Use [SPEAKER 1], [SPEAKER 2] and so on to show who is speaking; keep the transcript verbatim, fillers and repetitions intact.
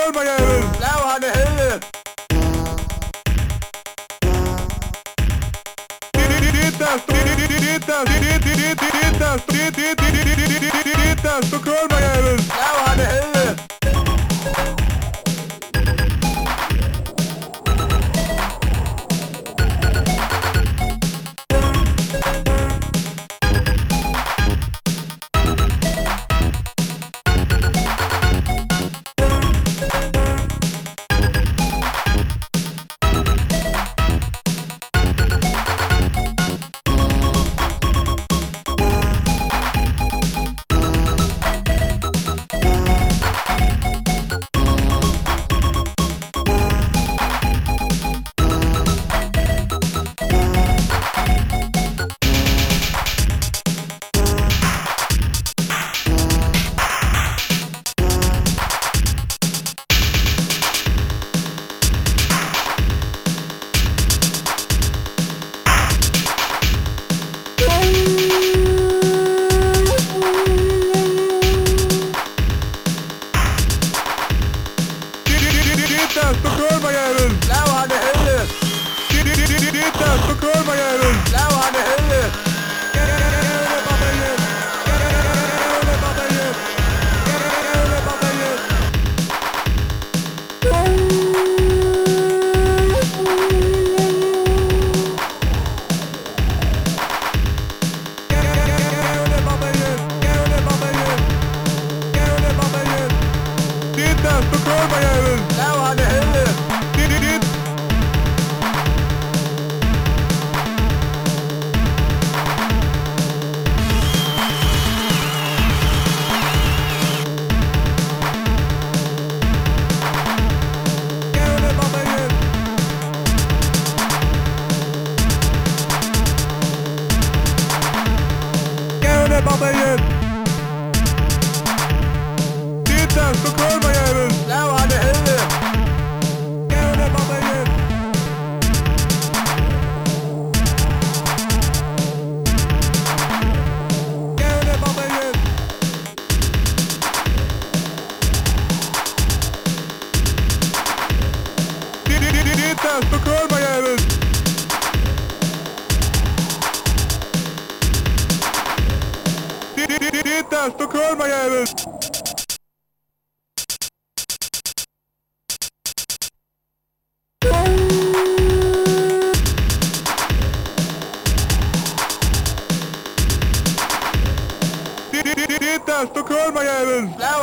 [SPEAKER 1] Stockholmerjävel!
[SPEAKER 2] Lav ham i helvede!
[SPEAKER 1] Stockholmerjävel!
[SPEAKER 2] Lav ham i helvede!
[SPEAKER 1] Stockholmerjävel!
[SPEAKER 2] Lav ham i helvede!
[SPEAKER 1] Stockholmerjävel!
[SPEAKER 2] Lav ham i helvede!
[SPEAKER 1] Stockholmerjävel!
[SPEAKER 2] Lav ham i helvede!
[SPEAKER 1] Stockholmerjävel! Stockholmerjävel!
[SPEAKER 2] Lav ham i helvede!
[SPEAKER 1] Stockholmerjävel! Stockholmerjävel! Stockholmerjävel!
[SPEAKER 2] Lav